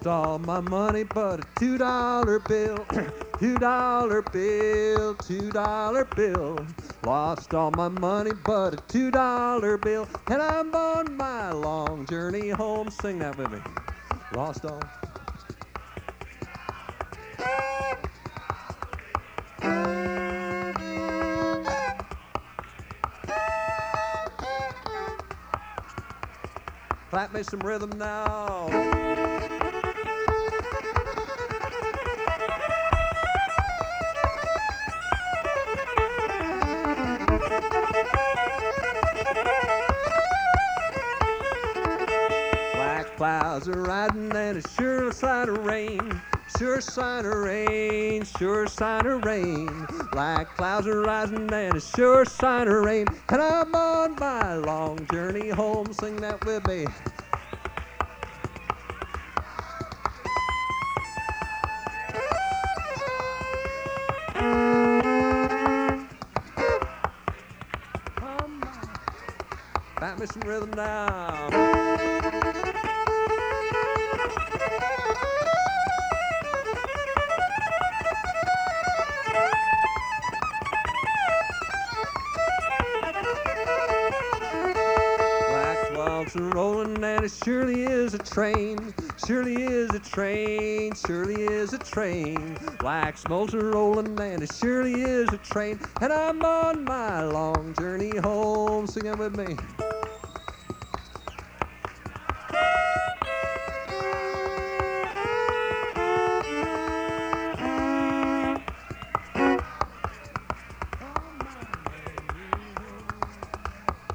all my money but a $2 bill. $2 bill, $2 bill. Lost all my money but a $2 bill. And I'm on my long journey home. Sing that with me. Lost all. Clap me some rhythm now. Black clouds are riding and a sure sign of rain. Sure sign of rain, sure sign of rain. Black clouds are rising and a sure sign of rain. And I'm on my long journey home. Sing that with me. Clap me some rhythm now. Are rolling and it surely is a train. Surely is a train. Surely is a train. Black smokes are rolling and it surely is a train. And I'm on my long journey home. Sing it with me.